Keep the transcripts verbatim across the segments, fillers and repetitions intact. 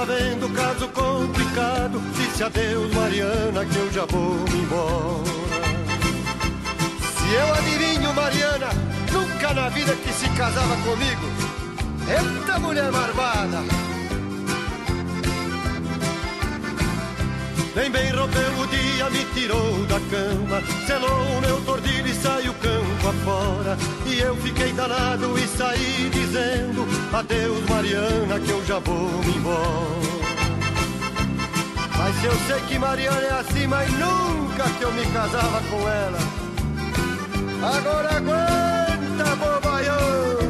vendo caso complicado. Disse adeus, Mariana, que eu já vou me embora. Se eu adivinho, Mariana, nunca na vida que se casava comigo. Eita mulher marvada! Nem bem rompeu o dia, me tirou da cama, selou o meu tordilho e saiu campo afora. E eu fiquei danado e saí dizendo adeus, Mariana, que eu já vou me embora. Mas eu sei que Mariana é assim, mas nunca que eu me casava com ela. Agora aguenta, bobaião.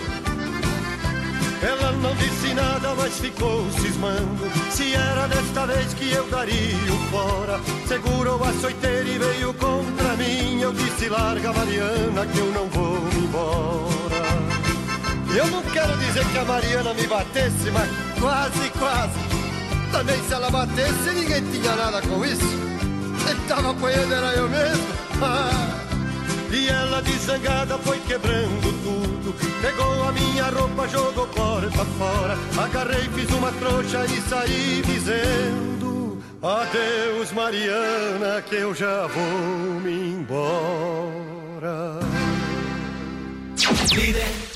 Ela não disse nada, mas ficou cismando se era desta vez que eu daria o fora. Segurou a açoiteira e veio contra mim. Eu disse larga, Mariana, que eu não vou me embora. Eu não quero dizer que a Mariana me batesse, mas quase, quase. Também se ela batesse ninguém tinha nada com isso. Quem tava apanhando era eu mesmo. Ah. E ela desangada foi quebrando tudo. Pegou a minha roupa, jogou porta fora. Agarrei, fiz uma trouxa e saí dizendo adeus, Mariana, que eu já vou me embora. Líder.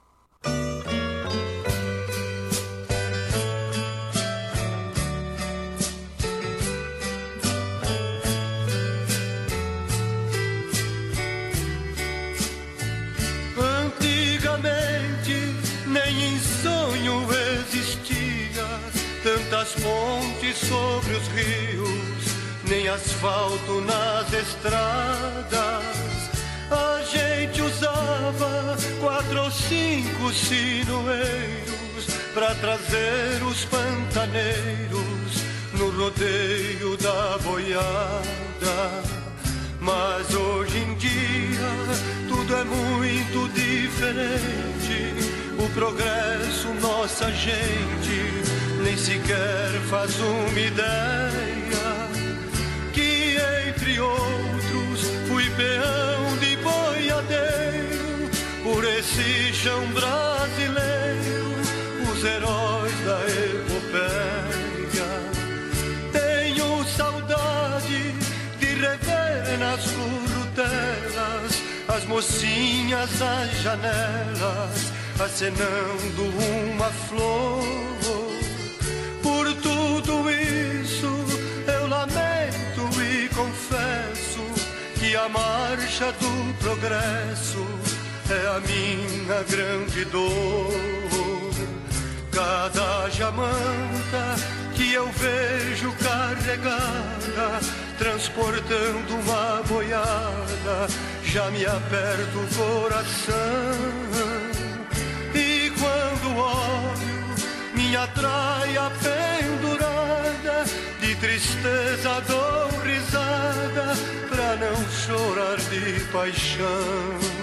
Tantas pontes sobre os rios, nem asfalto nas estradas. A gente usava quatro ou cinco sinoeiros pra trazer os pantaneiros no rodeio da boiada. Mas hoje em dia tudo é muito diferente. O progresso, nossa gente nem sequer faz uma ideia. Que entre outros fui peão de boiadeiro por esse chão brasileiro, os heróis da epopeia. Tenho saudade de rever nas currutelas as mocinhas nas janelas acenando uma flor. Por tudo isso eu lamento e confesso que a marcha do progresso é a minha grande dor. Cada jamanta que eu vejo carregada, transportando uma boiada, já me aperta o coração. E quando olho minha traia pendurada, de tristeza dou risada pra não chorar de paixão.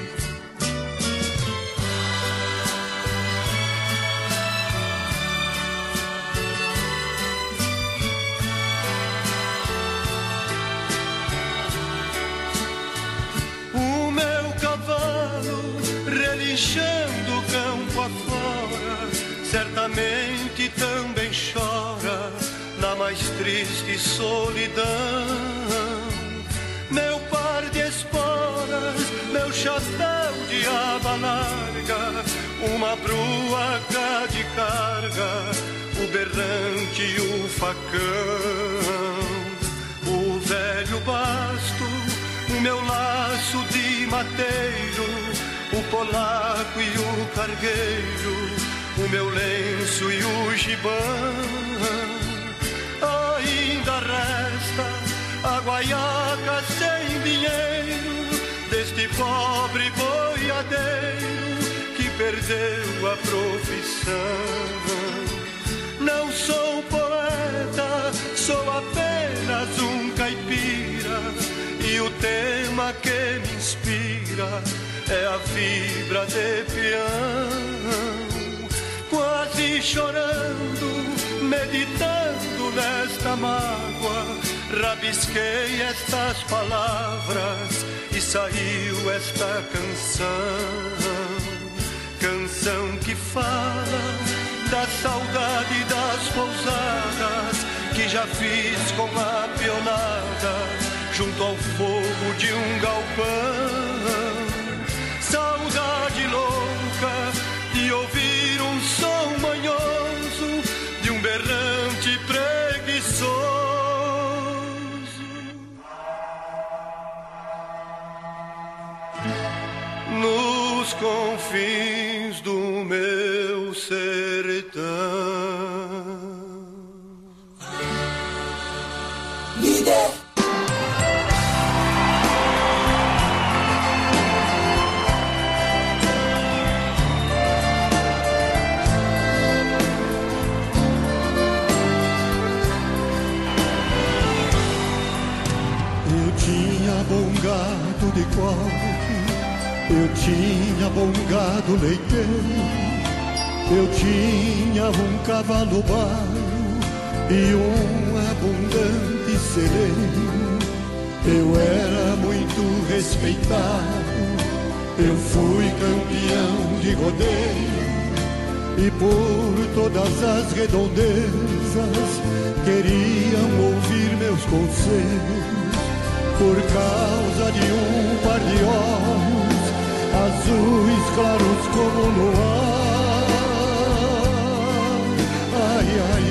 Relinchando campo afora, certamente também chora na mais triste solidão. Meu par de esporas, meu chapéu de aba larga, uma bruaca de carga, o berrante e o facão, o velho basto, o meu laço de mateiro, o polaco e o cargueiro, o meu lenço e o gibão. Ainda resta a guaiaca sem dinheiro deste pobre boiadeiro que perdeu a profissão. Não sou poeta, sou apenas um caipira, e o tema que me inspira é a fibra de peão. Quase chorando, meditando nesta mágoa, rabisquei estas palavras e saiu esta canção. Canção que fala da saudade das já fiz com a pionada junto ao fogo de um galpão. Saudade louca de ouvir um som manhoso de um berrante preguiçoso nos confins do meu sertão. Líder. Eu tinha bom gado de corte, eu tinha bom gado leiteiro, eu tinha um cavalo baio e um abundante celeiro. Eu era muito respeitado, eu fui campeão de rodeio, e por todas as redondezas queriam ouvir meus conselhos. Por causa de um par de olhos azuis claros como o luar, ai, ai,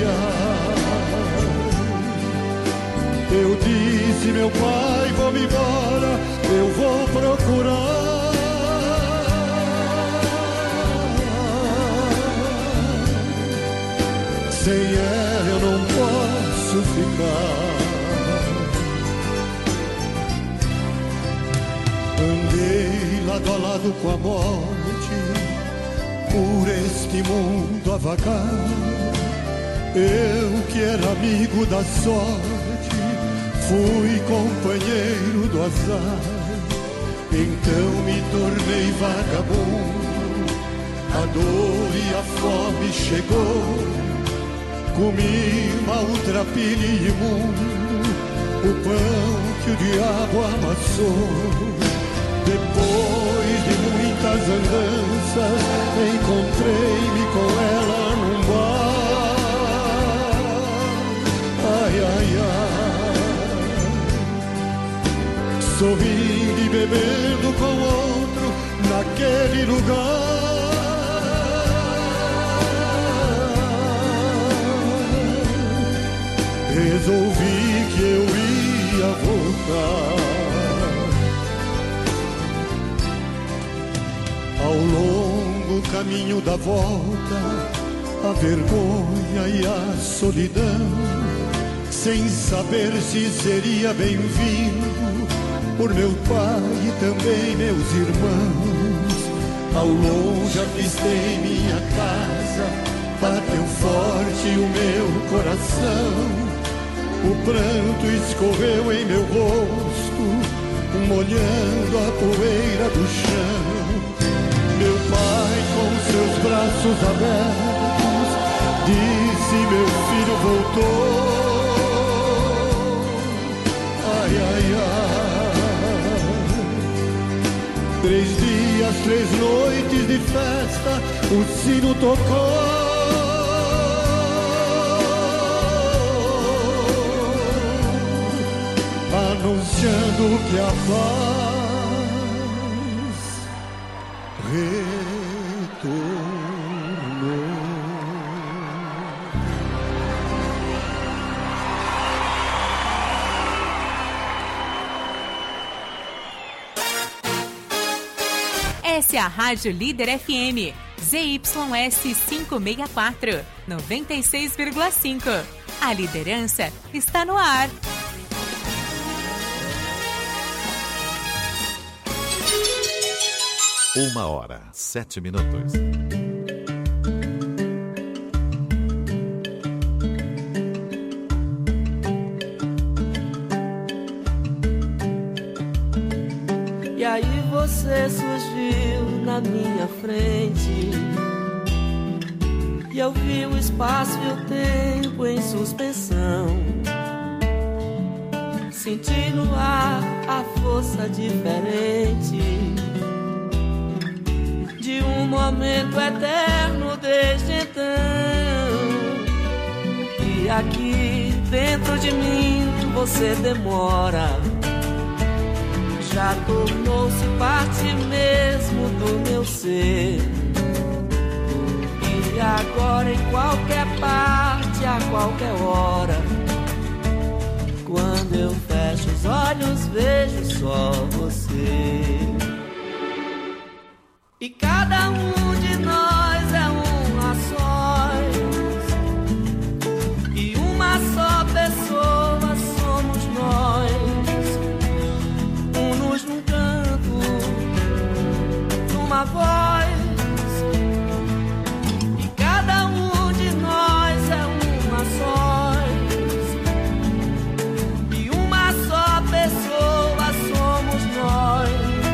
ai. Eu disse, meu pai, vou-me embora, eu vou procurar. Sem ela eu não posso ficar. Andei lado a lado com a morte, por este mundo a vagar. Eu que era amigo da sorte, fui companheiro do azar. Então me tornei vagabundo, a dor e a fome chegou. Comi maltrapilho e imundo, o pão que o diabo amassou. Depois de muitas andanças, encontrei-me com ela num bar. Ai, ai, ai. Sorrindo e bebendo com outro naquele lugar. Resolvi que eu ia voltar. Ao longo caminho da volta, a vergonha e a solidão, sem saber se seria bem-vindo por meu pai e também meus irmãos. Ao longe avistei minha casa, bateu forte o meu coração. O pranto escorreu em meu rosto, molhando a poeira do chão. Meu pai, com seus braços abertos, disse, meu filho voltou. Ai, ai, ai. Três dias, três noites de festa, o sino tocou. Anunciando que a paz retornou. Essa é a Rádio Líder F M, Z Y S quinhentos e sessenta e quatro, noventa e seis vírgula cinco. A liderança está no ar. Uma hora, sete minutos. E aí você surgiu na minha frente, e eu vi o espaço e o tempo em suspensão. Senti no ar a força diferente de um momento eterno desde então. E aqui dentro de mim você demora. Já tornou-se parte mesmo do meu ser. E agora em qualquer parte, a qualquer hora, quando eu fecho os olhos vejo só você. E cada um de nós é um a sós, e uma só pessoa somos nós, unos num canto, numa voz. E cada um de nós é um a sós, e uma só pessoa somos nós,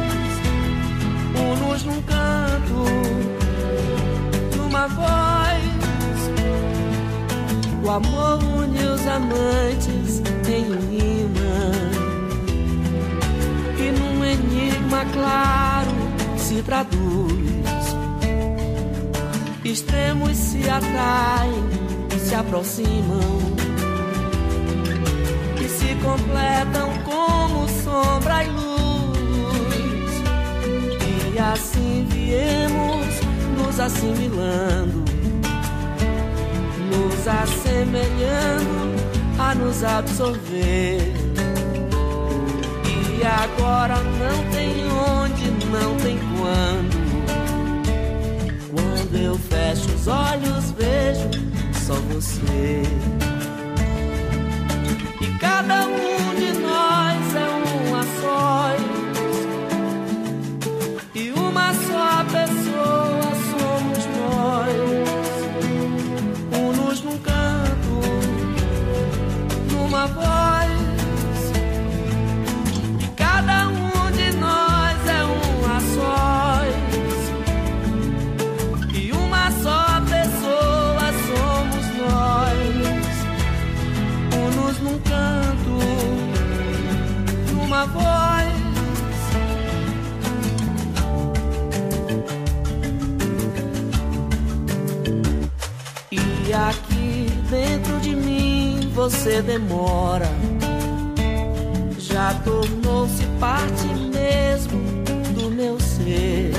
unos num canto, numa voz. O amor une os amantes em um imã, e num enigma claro se traduz. Extremos se atraem, se aproximam e se completam como sombra e luz. E assim viemos nos assimilando, nos assemelhando a nos absorver. E agora não tem onde, não tem quando. Quando eu fecho os olhos vejo só você. E cada um de nós é um a sós, e uma só pessoa somos nós, unos num canto, numa voz. E cada um de nós é um a sós, e uma só pessoa somos nós, unos num canto, numa voz. E aqui dentro de mim você demora. Já tornou-se parte mesmo do meu ser.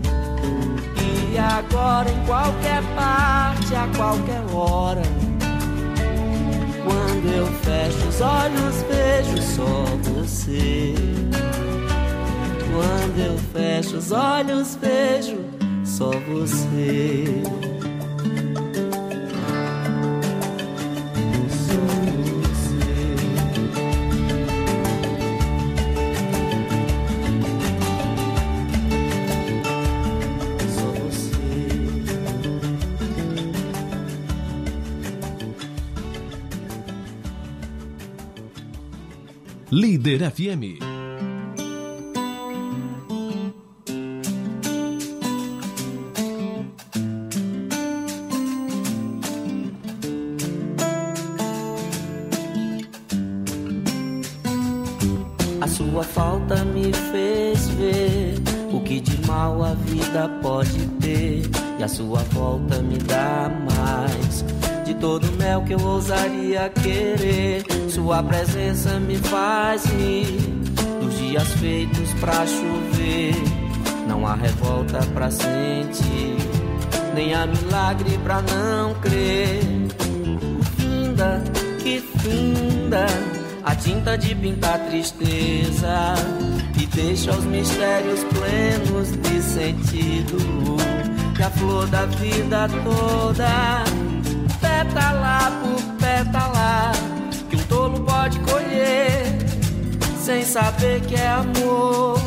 E agora em qualquer parte, a qualquer hora, quando eu fecho os olhos vejo só você. Quando eu fecho os olhos vejo só você. Líder F M. A sua falta me fez ver o que de mal a vida pode ter, e a sua volta me dá mais de todo mel que eu ousaria querer. Sua presença me faz rir dos dias feitos pra chover. Não há revolta pra sentir, nem há milagre pra não crer. Finda, que finda a tinta de pintar tristeza, e deixa os mistérios plenos de sentido. E a flor da vida toda, pétala por pétala, que um tolo pode colher sem saber que é amor.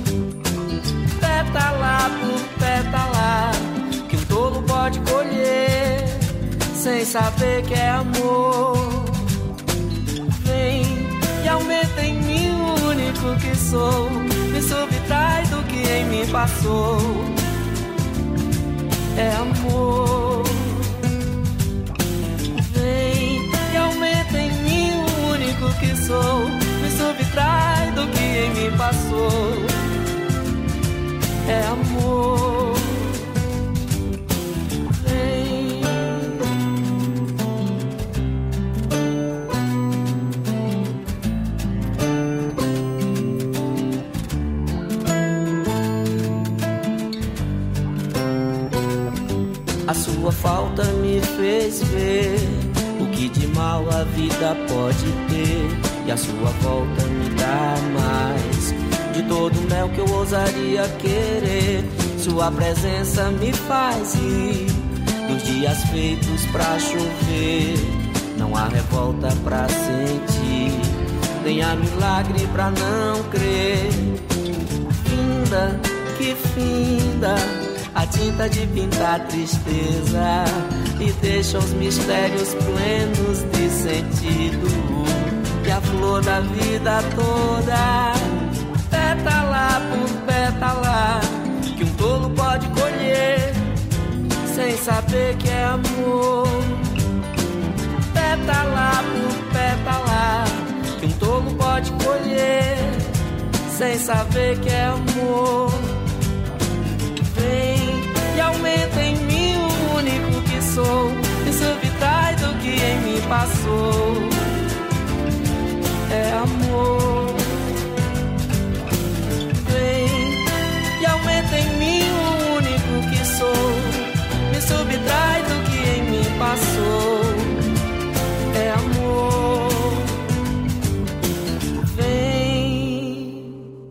Pétala por pétala, que um tolo pode colher sem saber que é amor. Vem e aumenta em mim o único que sou, me subtrai do que em mim passou. É amor. Vem e aumenta em mim o único que sou, me subtrai do que em mim passou. É amor. Vem. volta me fez ver o que de mal a vida pode ter, e a sua volta me dá mais de todo o mel que eu ousaria querer. Sua presença me faz rir dos dias feitos pra chover. Não há revolta pra sentir, nem há milagre pra não crer. Finda, que finda a tinta de pintar tristeza, e deixa os mistérios plenos de sentido, e a flor da vida toda, pétala por pétala, que um tolo pode colher sem saber que é amor. Pétala por pétala, que um tolo pode colher sem saber que é amor. Vem e aumenta em mim o único que sou, e subtrai do que em mim passou. É amor. Vem e aumenta em mim o único que sou, me subtrai do que em mim passou. É amor. Vem.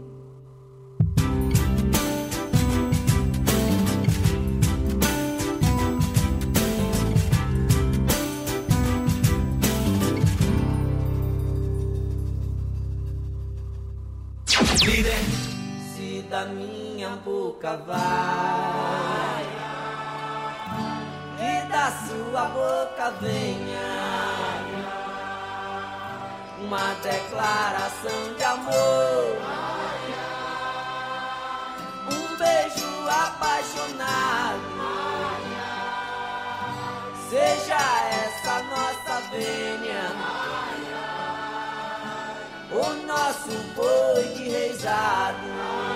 Líder. Se da minha boca vai, que da sua boca venha uma declaração de amor, um beijo apaixonado, seja essa nossa vênia, o nosso boi de reisado.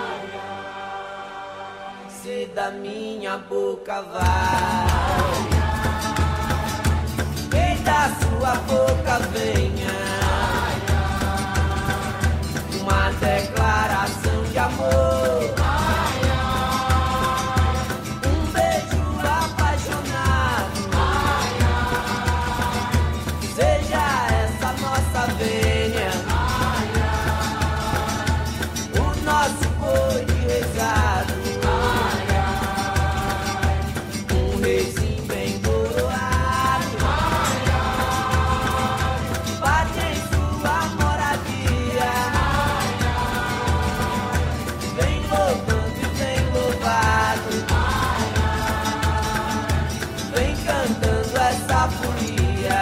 Se da minha boca vai, que da sua boca venha uma declaração de amor, um beijo apaixonado, seja essa nossa vênia, o nosso boi de reisado. Um reizinho bem coroado, bate em sua moradia, vem louvando e vem louvado, vem cantando essa folia.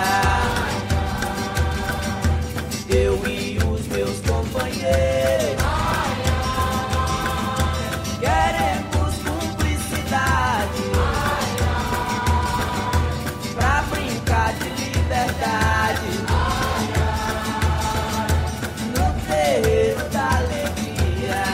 Eu e os meus companheiros queremos cumplicidade pra brincar de liberdade no terreiro da alegria.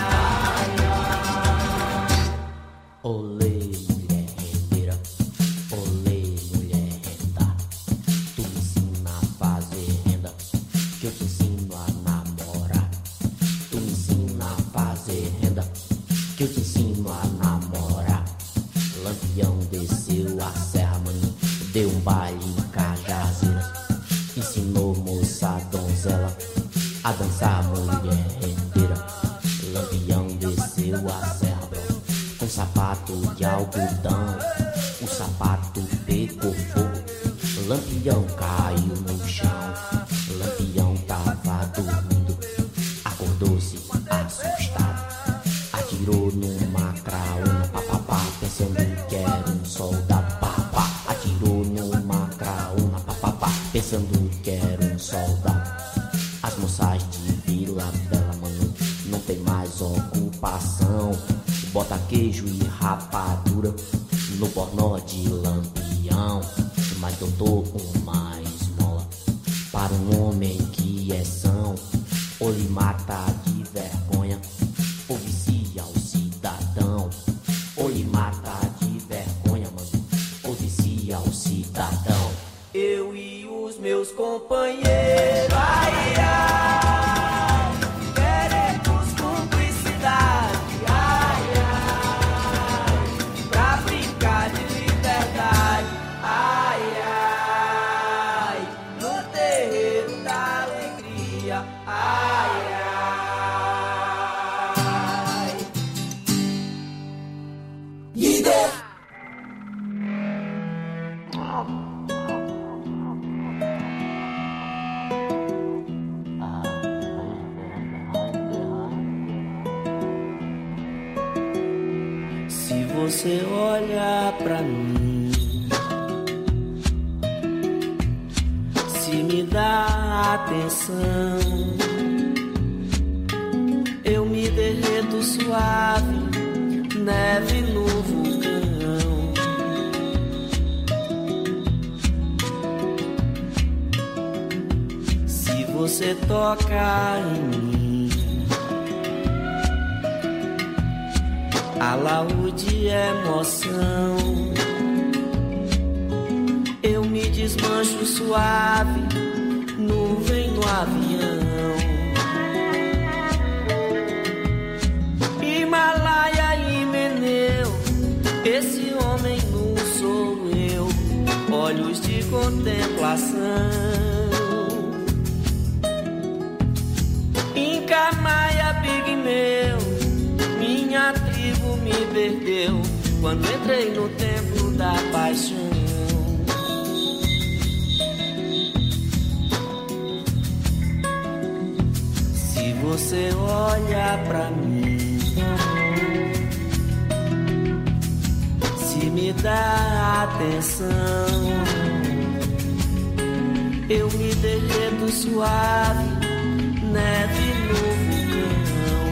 Olê, mulher rendeira, olê, mulher renda, tu me ensina a fazer renda, que eu te ensino a namorar. Tu me ensina a fazer renda, que eu te ensino a namorar. Lampião desceu a serra, mano, deu um baile em Cajazeiras, ensinou moça donzela a dançar, mulher rendeira. Lampião desceu a serra, bro, com sapato de algodão, o sapato pegou fogo, Lampião caiu no chão. Lampião tava dormindo, acordou-se assustado, atirou numa craúna, papapá, pensando que era um soldado, papá, atirou numa craúna, papapá, pensando que era um soldado. As moças de Vila Bela, mano, não tem mais ocupação, bota queijo e rapadura no pornô de Lampião. Mas eu dou uma esmola para um homem que é são, ou lhe mata de vergonha, ou vicia o cidadão. Ou lhe mata de vergonha, mano, ou vicia o cidadão. Eu e os meus companheiros, ai, ai, queremos cumplicidade, ai, ai, pra brincar de liberdade, ai. você olha pra mim, se me dá atenção, eu me derreto suave, neve no vulcão. Se você toca em mim, alaúde é emoção, eu me desmancho suave, nuvem no avião. Himalaia e Meneu, esse homem não sou eu, olhos de contemplação. Inca, Maia, Pigmeu, minha tribo me perdeu quando entrei no templo da paixão. Se você olha pra mim, se me dá atenção, eu me derreto suave, neve no vulcão.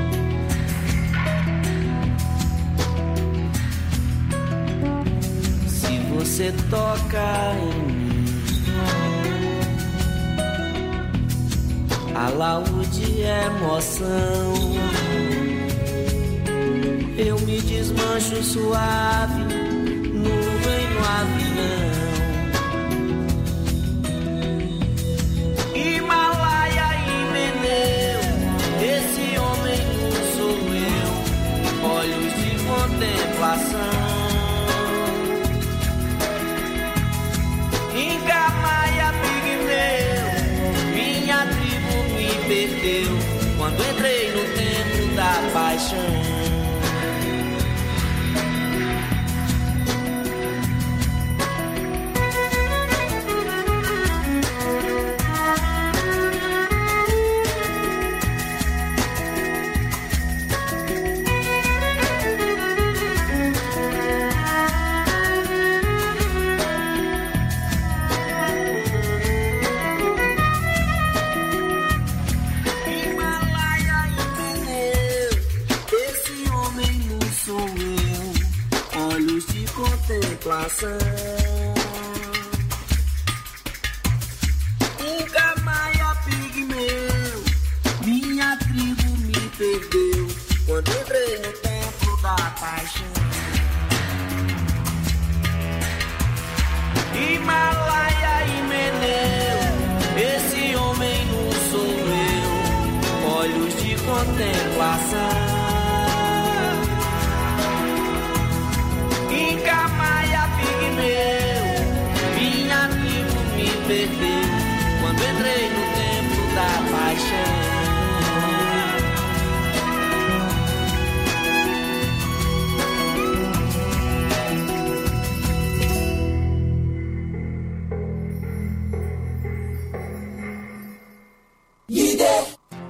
Se você toca em mim, alaúde é emoção, eu me desmancho suave, nuvem no avião. Himalaia e Meneu, esse homem não sou eu, olhos de contemplação. Inca, Maia, Pigmeu, minha tribo me perdeu quando entrei no templo da paixão. Inca, Maia, Pigmeu, minha tribo me perdeu quando entrei no templo da paixão. Himalaia e Meneu, esse homem não sou eu, olhos de contemplação. Inca, Maia, Pigmeu, minha tribo me perdeu quando entrei no templo da paixão. Líder!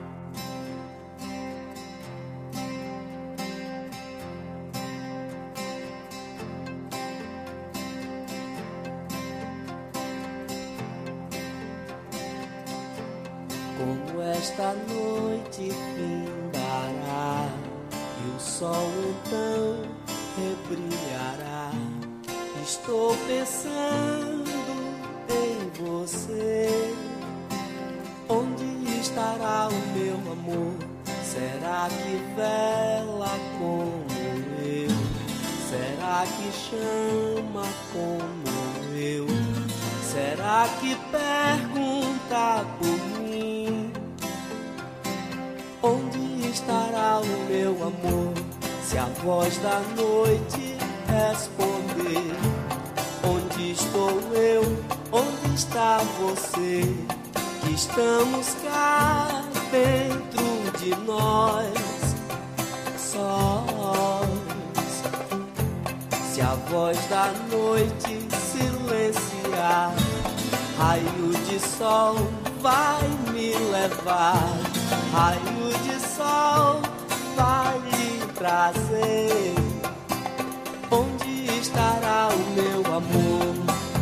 Como esta noite findará e o sol então rebrilhará, estou pensando em você. Onde estará o meu amor? Será que vela como eu? Será que chama como eu? Será que pergunta por mim? Onde estará o meu amor? Se a voz da noite responder, onde estou eu? Onde está você? Que estamos cá dentro de nós, sós. Se a voz da noite silenciar, raio de sol vai me levar, raio de sol vai lhe trazer o meu amor.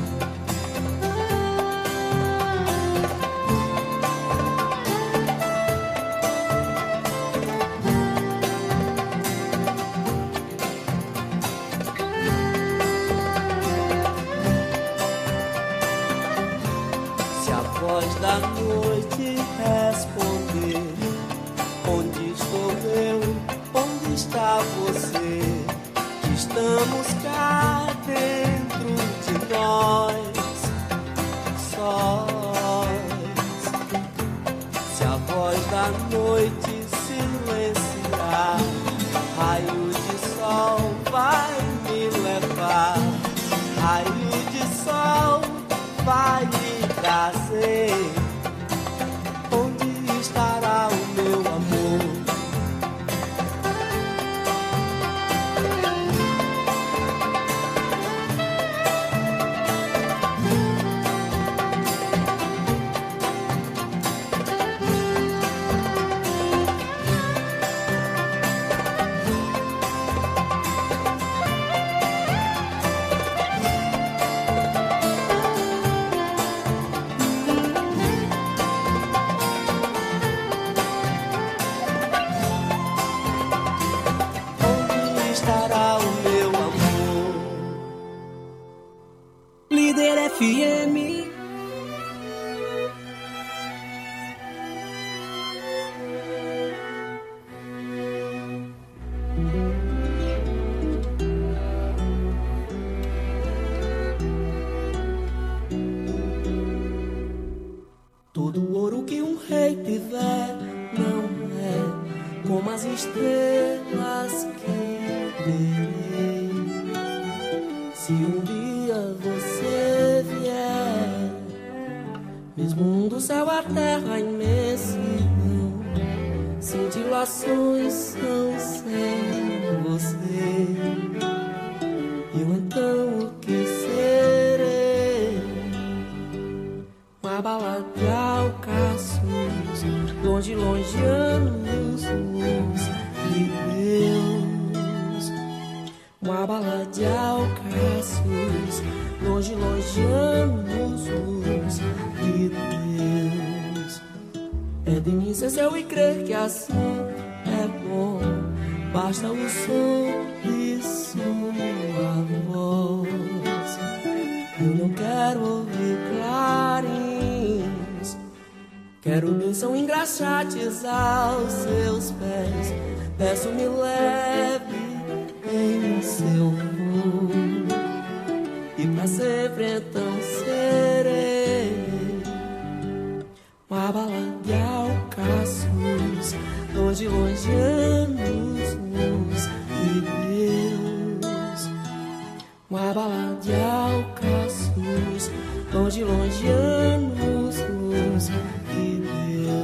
Da noite responder: onde estou eu? Onde está você? Que estamos cá dentro de nós, sós. Se a voz da noite silenciar, raio de sol vai me levar, raio de sol vai me trazer. Onde estará o meu amor? F M. Todo ouro que um rei tiver não é como as estrelas que terei. Se um dia você vier, mesmo do céu à terra a imensidão, cintilações são sem você. Eu então o que serei? Uma bala de alcaçuz, longe, longe anos luz de Deus. Uma bala de alcaçuz, longe, longe anos luz de Deus. É de mim ser seu e crer que assim é bom, basta o som de sua voz. Eu não quero ouvir clarins, quero bênção engraxates aos seus pés. Peço me leve em seu voo, e pra sempre então serei uma bala de alcaçuz, longe, longe anos luz de Deus. Uma bala de alcaçuz, longe, longe anos luz de Deus.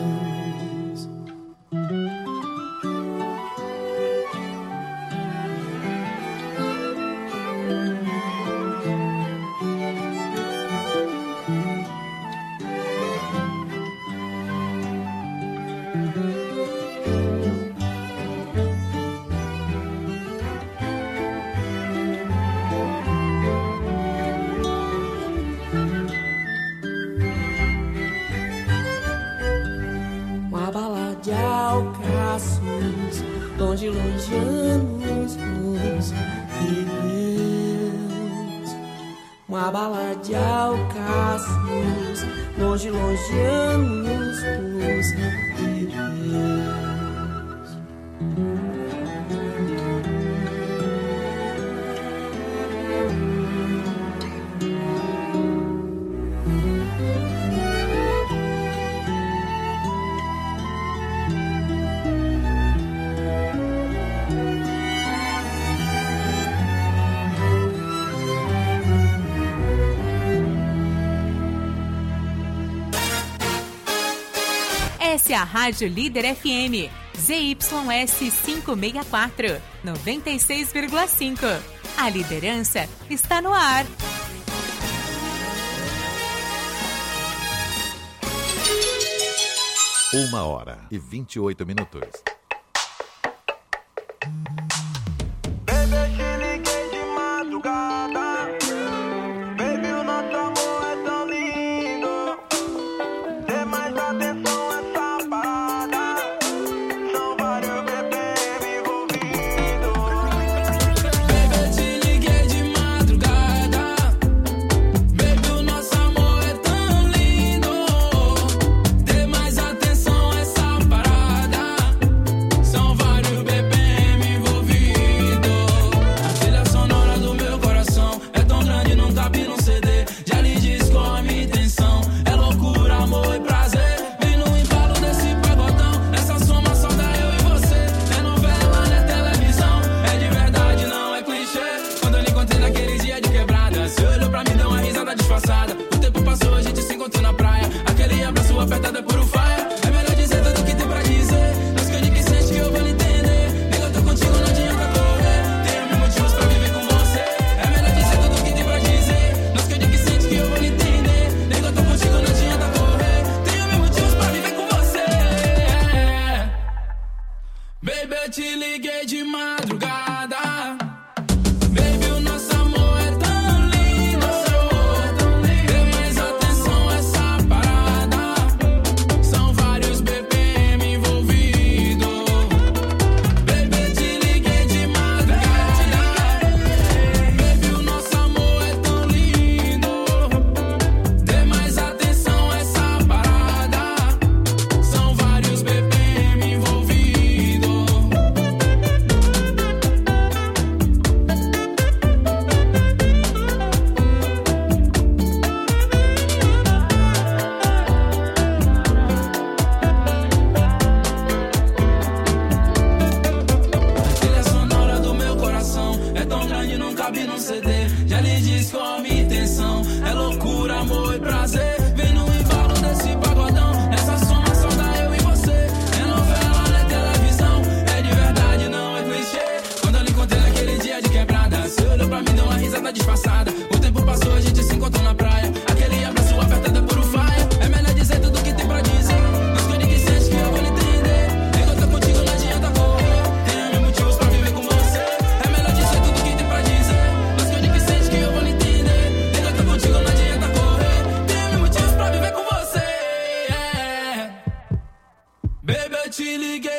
Longe, longe anos luz de Deus. Uma bala de alcaçuz, longe, longe anos luz de Deus. Essa é a Rádio Líder F M, Z Y S quinhentos e sessenta e quatro, noventa e seis vírgula cinco. A liderança está no ar. Uma hora e vinte e oito minutos. Bebê, te liguei de madrugada.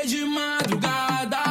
liguei de madrugada.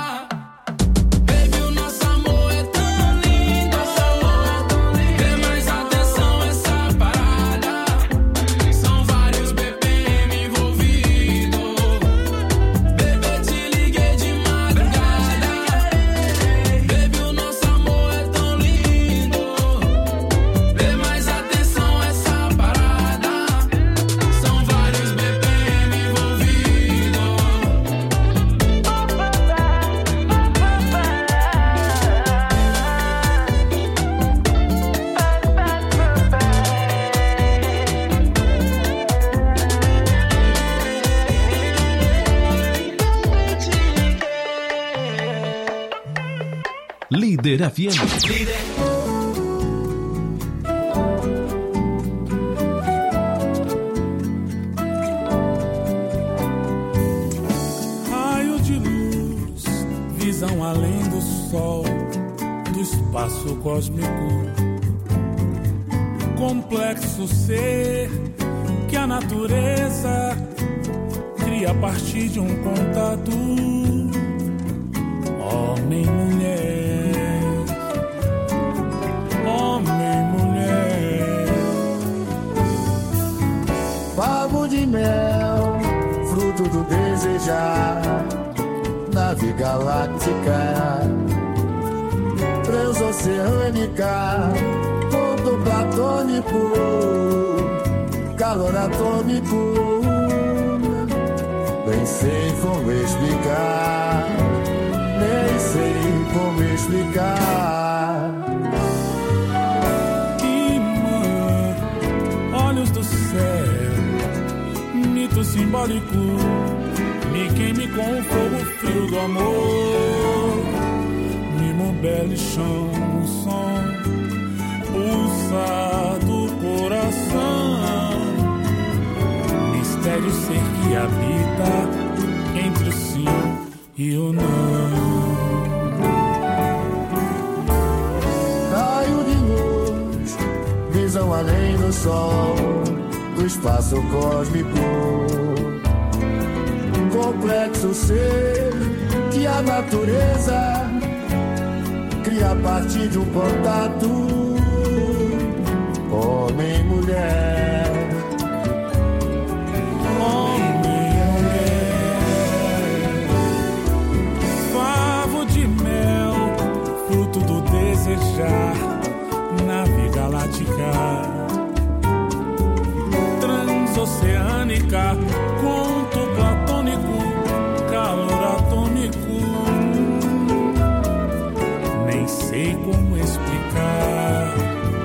Líder F M. Líder. Raio de luz, visão além do sol, do espaço cósmico. Complexo ser que a natureza cria a partir de um contato. Homem, mulher, homem, mulher. Favo de mel, fruto do desejar, nave galáctica, transoceânica, ponto platônico, calor atômico. Nem sei como explicar, nem sei como explicar. Imã, olhos do céu, mito simbólico, me queime com o fogo frio do amor. Mimo belo chão, um som, pulsa do coração. Mistério ser que habita entre o sim e o não. Raio de luz, visão além do sol, do espaço cósmico. Complexo ser que a natureza cria a partir de um contato. Homem e mulher, desejar, nave galáctica, transoceânica, conto platônico, calor atômico. Nem sei como explicar,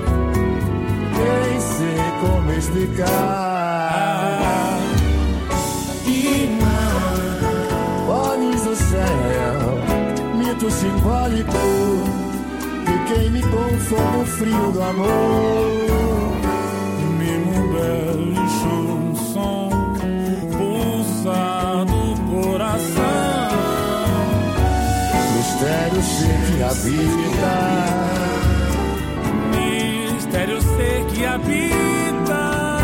nem sei como explicar. Imã, olhos do céu, mito simbólico, queime com o fogo frio do amor. Mimo belo chanson, pulsa do coração. Mistério ser que habita, mistério ser que habita,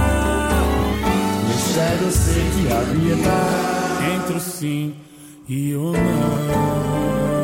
mistério ser que habita entre o sim e o não.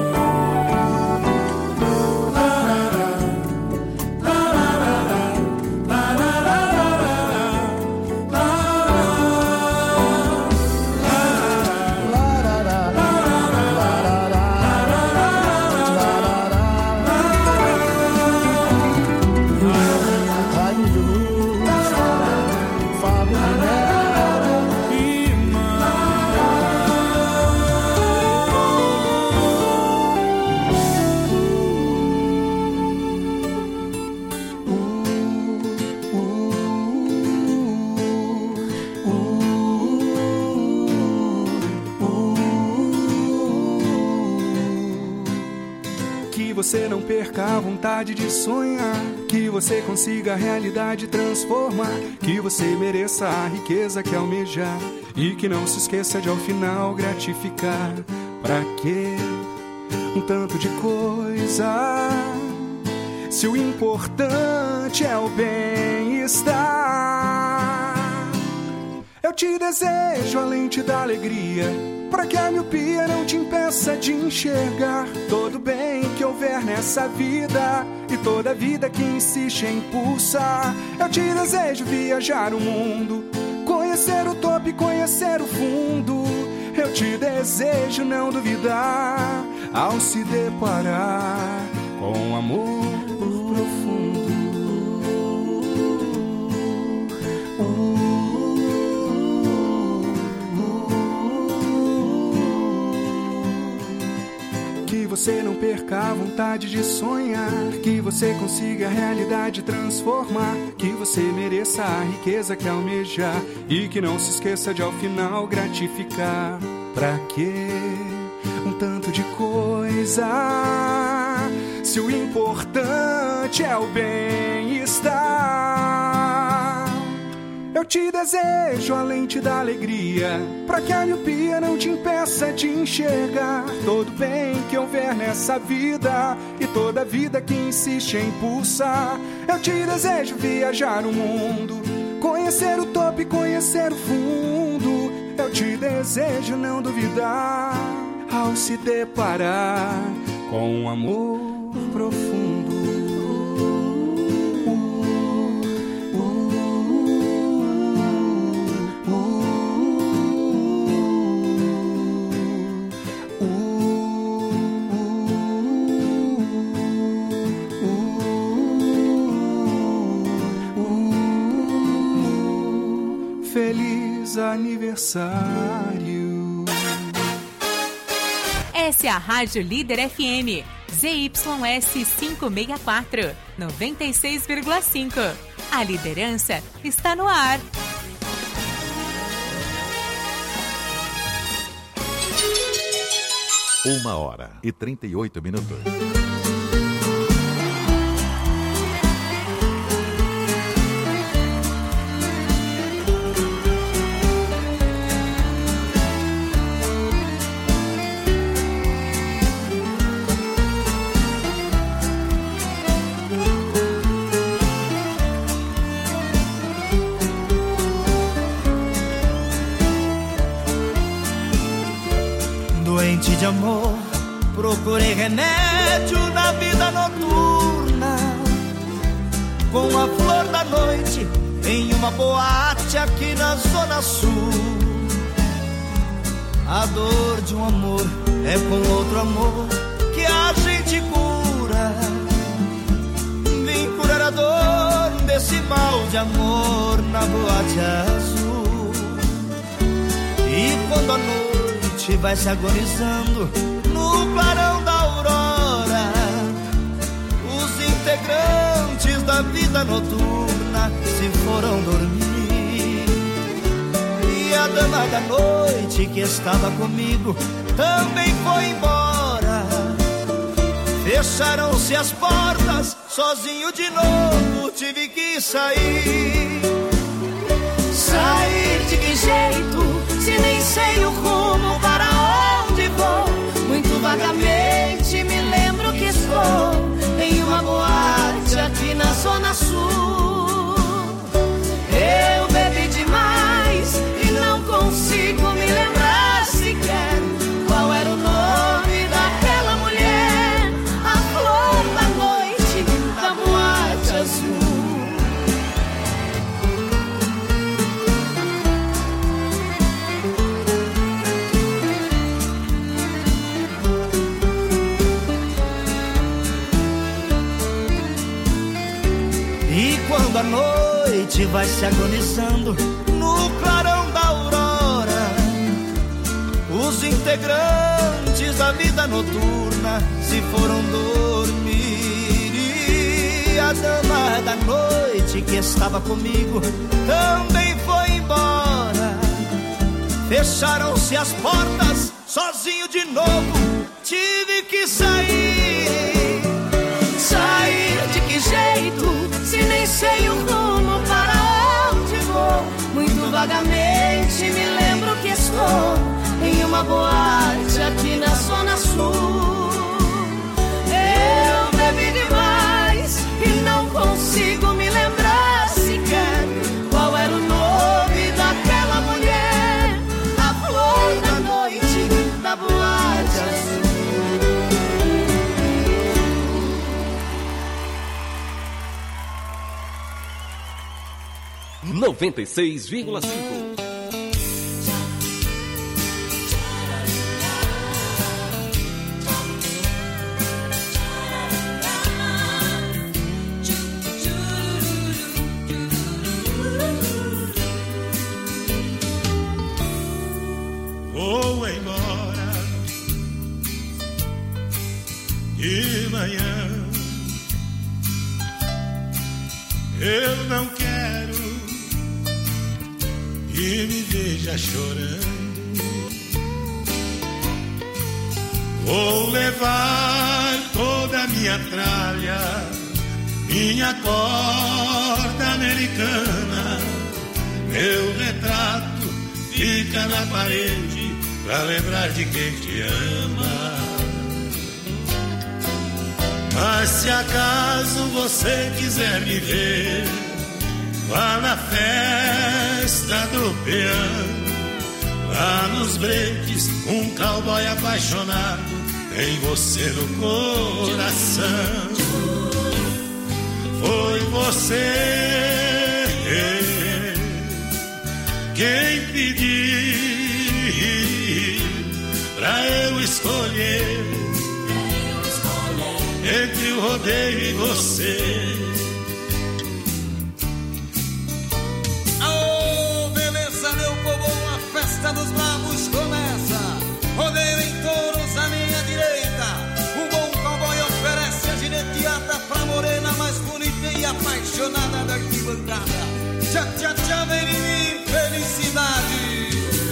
Você não perca a vontade de sonhar, que você consiga a realidade transformar, que você mereça a riqueza que almejar e que não se esqueça de ao final gratificar. Pra quê um tanto de coisa, se o importante é o bem-estar? Eu te desejo além de dar alegria pra que a miopia não te impeça de enxergar todo bem que houver nessa vida e toda vida que insiste em pulsar. Eu te desejo viajar o mundo, conhecer o topo e conhecer o fundo. Eu te desejo não duvidar ao se deparar com amor profundo. Que você não perca a vontade de sonhar, que você consiga a realidade transformar, que você mereça a riqueza que almejar e que não se esqueça de ao final gratificar. Pra quê um tanto de coisa, se o importante é o bem-estar? Eu te desejo a lente da alegria, pra que a miopia não te impeça de enxergar todo bem que houver nessa vida e toda vida que insiste em pulsar. Eu te desejo viajar o mundo, conhecer o topo e conhecer o fundo. Eu te desejo não duvidar ao se deparar com um amor profundo. Feliz aniversário. Essa é a Rádio Líder F M, Z Y S quinhentos e sessenta e quatro, noventa e seis vírgula cinco. A liderança está no ar. Uma hora e trinta e oito minutos. Doente de amor, procurei remédio na vida noturna, com a flor da noite em uma boate aqui na Zona Sul. A dor de um amor é com outro amor que a gente cura. Vim curar a dor desse mal de amor na boate azul. E quando a noite vai se agonizando no clarão da aurora, os integrantes da vida noturna se foram dormir. E a dama da noite que estava comigo também foi embora. Fecharam-se as portas, sozinho de novo tive que sair. Sair de que jeito, se nem sei o rumo para onde vou? Muito vagamente me lembro que estou em uma boate aqui na Zona Sul. Eu bebi demais e não consigo me lembrar sequer qual era o nome daquela mulher, a flor da noite da boate azul. Quando a noite vai se agonizando no clarão da aurora, os integrantes da vida noturna se foram dormir. E a dama da noite que estava comigo também foi embora. Fecharam-se as portas, sozinho de novo tive que sair. Sair de que jeito, se nem sei o rumo para onde vou? Muito vagamente me lembro que estou em uma boate aqui na Zona Sul. Eu bebi demais e não consigo me lembrar sequer qual era o nome daquela mulher, a flor da noite noventa e seis vírgula cinco. Vou embora de manhã. Eu não quero que me veja chorando. Vou levar toda a minha tralha, minha corda americana. Meu retrato fica na parede pra lembrar de quem te ama. Mas se acaso você quiser me ver, vá na festa do peão. Lá nos breques, um cowboy apaixonado tem você no coração. Foi você quem pediu pra eu escolher entre o rodeio e você. Aô, beleza, meu povo, a festa dos bravos começa. Rodeio em touros à minha direita. O bom cowboy oferece a gineteada pra morena mais bonita e apaixonada da arquibancada. Tchá, tchá, tchá, vem em mim, felicidade.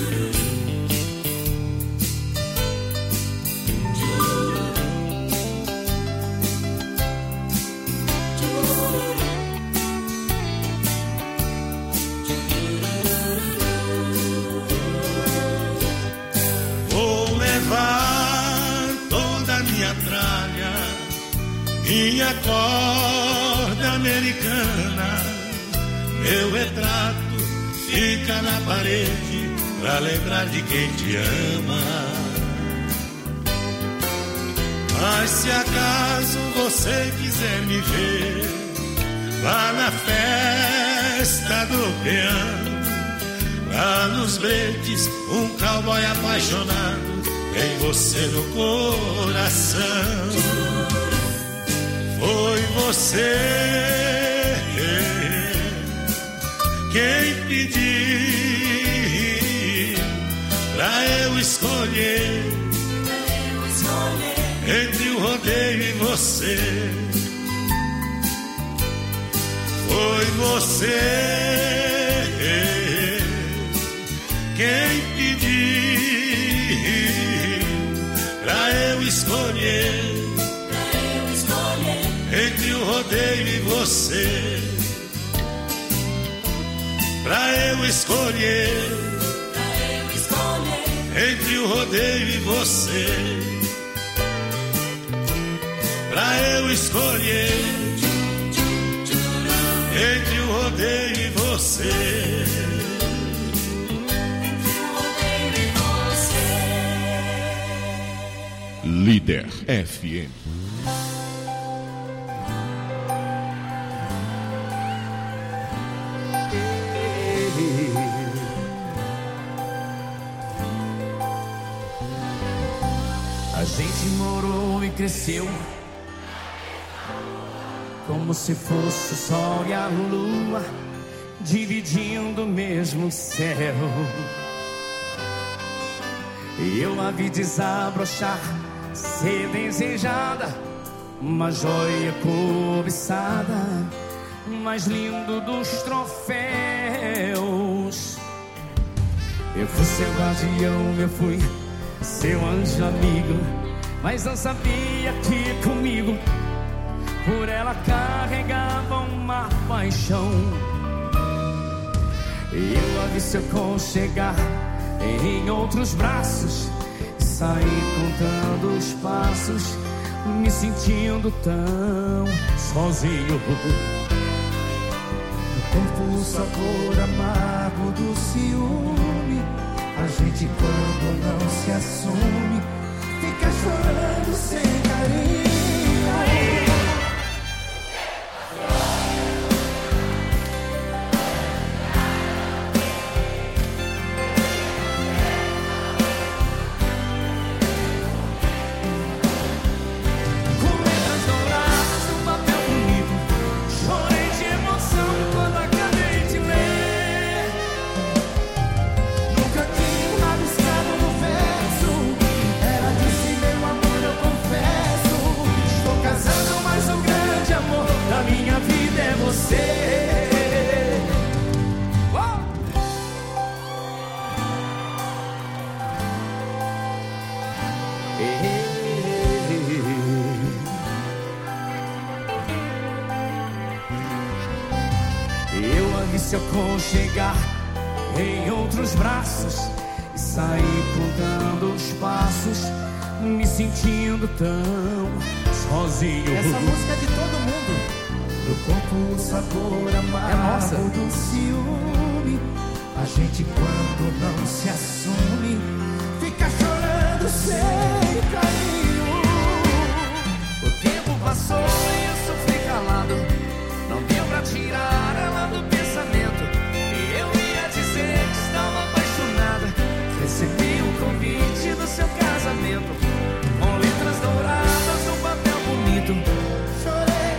Minha corda americana, meu retrato fica na parede pra lembrar de quem te ama. Mas se acaso você quiser me ver, vá na festa do peão. Lá nos breques, um cowboy apaixonado tem você no coração. Foi você quem pediu pra eu escolher entre o rodeio e você. Foi você quem pediu pra eu escolher entre o rodeio e você. Pra eu escolher, pra eu escolher entre o rodeio e você. Pra eu escolher entre o rodeio e você. Líder F M. A gente morou e cresceu como se fosse o sol e a lua dividindo o mesmo céu. E eu a vi desabrochar, ser desejada, uma joia cobiçada, mais lindo dos troféus. Eu fui seu guardião, eu fui seu anjo amigo, mas não sabia que comigo por ela carregava uma paixão. E eu a vi se aconchegar em outros braços, saí contando os passos, me sentindo tão sozinho. No corpo o sabor amargo do ciúme, a gente quando não se assume fica chorando sem carinho. se aconchegar em outros braços e sair contando os passos, me sentindo tão sozinho. Essa música é de todo mundo. No corpo o sabor amargo é do ciúme. A gente quando não se assume fica chorando sem carinho. O tempo passou e eu sofri calado. Não deu pra tirar ela do pensamento. E eu ia dizer que estava apaixonada. Recebi o convite do seu casamento, com letras douradas num papel bonito. Chorei.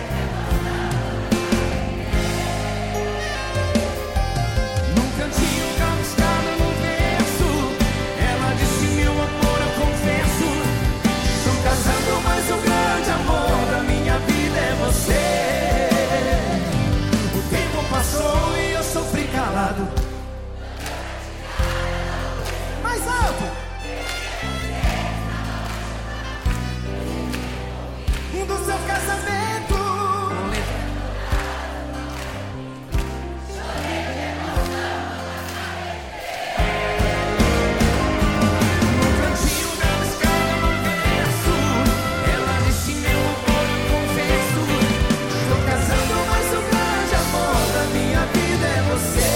Num cantinho rabiscado no verso, ela disse: meu amor, eu confesso, estou casando, mas o grande amor da minha vida é você. O tempo passou e eu sofri calado. Mais alto. Do seu casamento. No cantinho da escada no verso, ela disse: meu amor, eu confesso, estou casando, mas o grande amor da minha vida é você.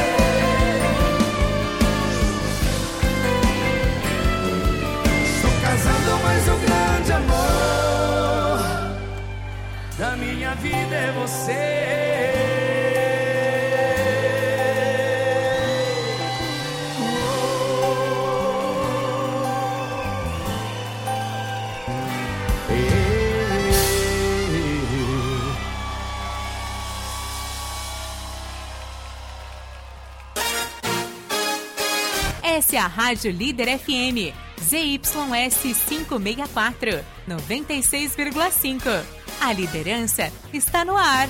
Estou casando, mas o grande amor da minha vida é você. Essa é a Rádio Líder F M, Z Y S quinhentos e sessenta e quatro, noventa e seis vírgula cinco. A liderança está no ar.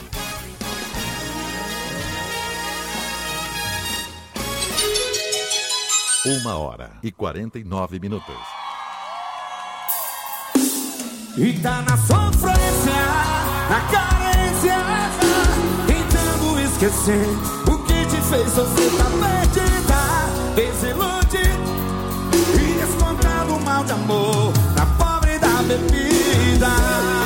Uma hora e quarenta e nove minutos. E tá na sofrência, na carência, tentando esquecer o que te fez sofrer, tá perdida, desiludida e descontando o mal de amor na pobre da bebida.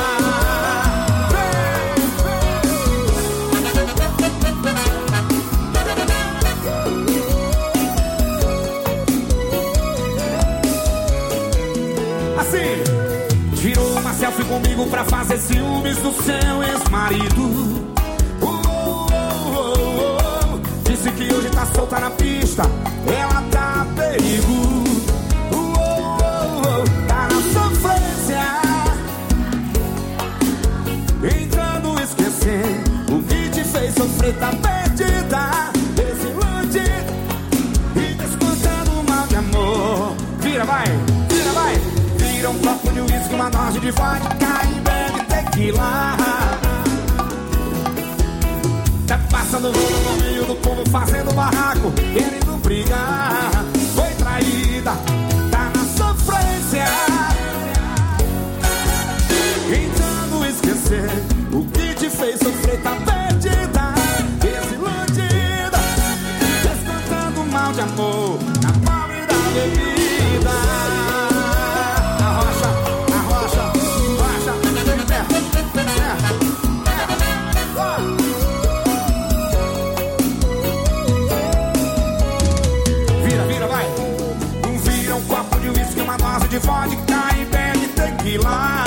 Assim, tirou uma selfie comigo pra fazer ciúmes do seu ex-marido. Uh, uh, uh, uh, uh. Disse que hoje tá solta na pista, ela tá a perigo. Uh, uh, uh, uh. Tá na sofrência, tentando esquecer o que te fez sofrer, tá perdida, desiludida e descontando o mal de amor. Vira, vai, vira, vai. Vira um copo de uísque, uma dose de vodka e bebe tequila. Tá passando rolo no meio do povo, fazendo barraco, querendo brigar. Foi traída, tá na sofrência, tentando esquecer o que te fez sofrer, tá perdida, desiludida, descontando o mal de amor na pobre da bebida. De vodka e bebe tequila.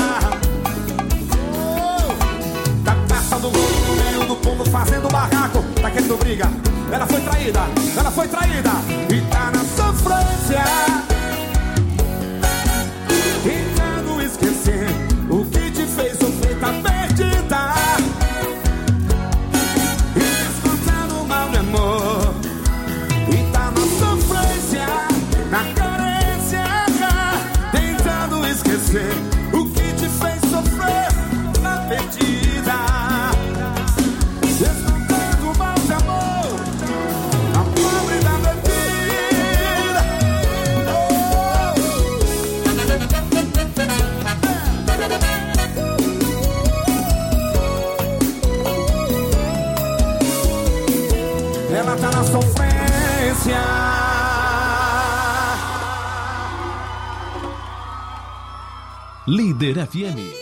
Oh, tá passando o rolo no meio do povo, fazendo barraco, tá querendo briga. Ela foi traída, ela foi traída e tá na sofrência, tentando esquecer o que te fez sofrer, tá perdida e descontando o mal de amor. E tá na sofrência, na carência, esquecer o que te fez sofrer, na perdida, descontando o mal de amor, a pobre da bebida. Líder F M.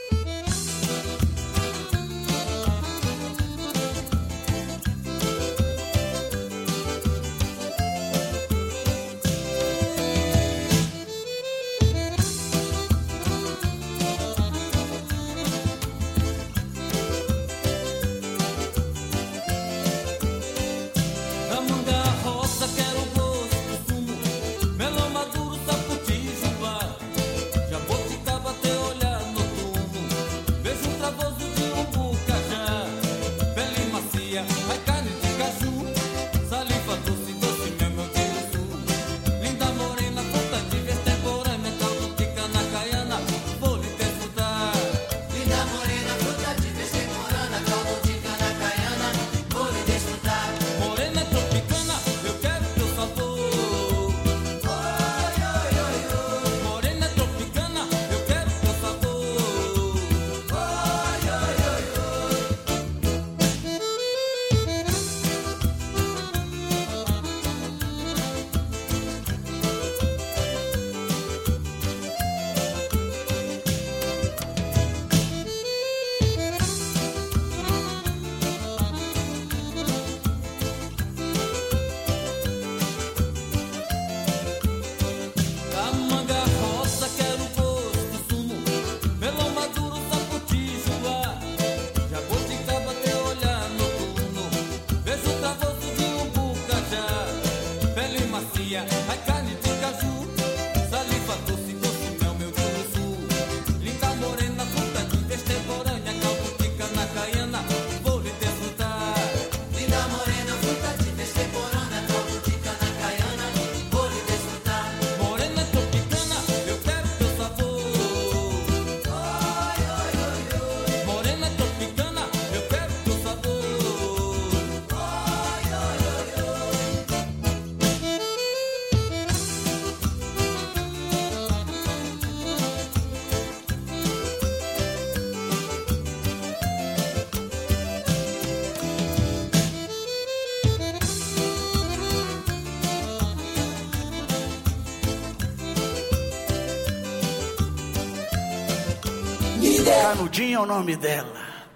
Canudinho é o nome dela.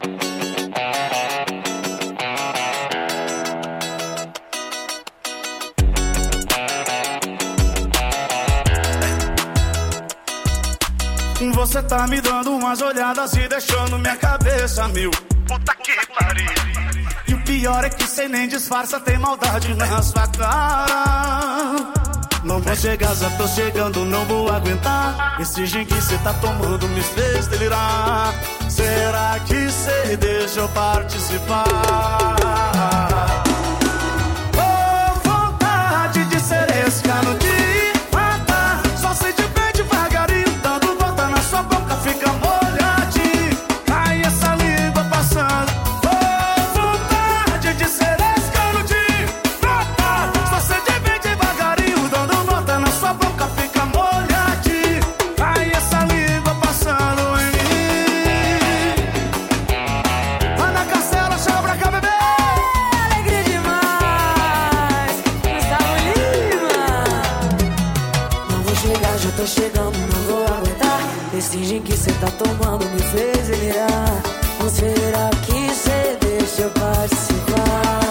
Você tá me dando umas olhadas e deixando minha cabeça mil. Puta que pariu. E o pior é que cê nem disfarça, tem maldade na sua cara. Não vou chegar, já tô chegando, não vou aguentar. Esse gin que cê tá tomando me fez delirar. Será que cê deixa eu participar? Oh, vontade de ser esse cano de matar. Só sei de bem devagarinho, dando volta na sua boca, fica molhadinho. Aí essa língua passando. Oh, vontade de ser esse cano de matar. Só sei de bem devagarinho, dando volta na sua boca, fica molhadinho. Aí essa língua passando em mim. Vai na castela, chama pra cá, bebê. Alegria demais, Gustavo Lima. Não vou chegar, já tô chegando, não vou aguentar. Esse gin que cê tá tomando me fez delirar. Ou será que cê deixa eu participar?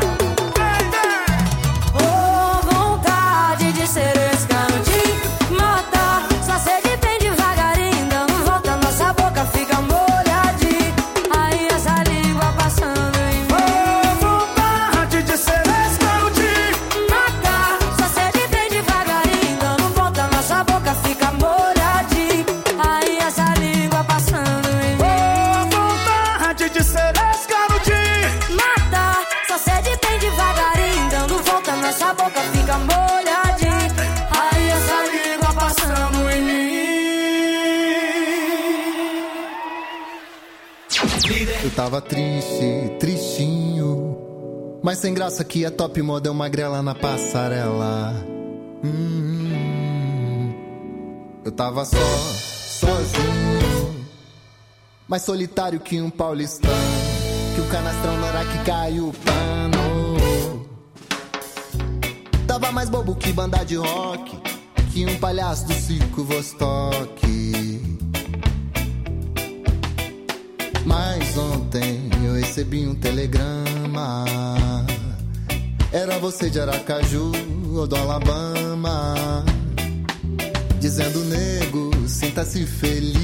Oh, vontade de ser esse cano de matar. Só sei de bem devagarinho, dando volta, nossa boca fica molhadinha. Aí essa língua passando em mim. Oh, vontade de ser esse cano de matar. Só sei de bem devagarinho, dando volta, nossa boca fica molhadinha. Aí essa língua passando em mim. Oh, vontade de ser esse cano de matar. Só sei de bem devagarinho, dando volta, nossa boca fica molhadinha. Aí essa língua passando em mim. Eu tava triste, tristinho, mas sem graça que a top moda é uma grela na passarela. Hum, eu tava só, sozinho, mais solitário que um paulistano, que o canastrão na hora que caiu o pano. Tava mais bobo que banda de rock, que um palhaço do circo Vostok. Mas ontem eu recebi um telegrama. Era você de Aracaju ou do Alabama, dizendo: nego, sinta-se feliz,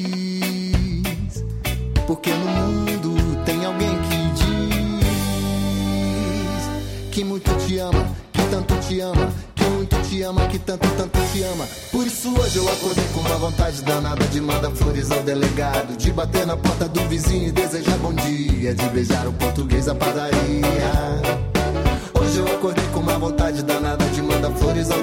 porque no mundo tem alguém que diz que muito te ama, que tanto te ama, que muito te ama, que tanto, tanto te ama. Por isso hoje eu acordei com uma vontade danada de mandar flores ao delegado, de bater na porta do vizinho e desejar bom dia, de beijar o português da padaria. Hoje eu acordei com uma vontade danada de mandar flores ao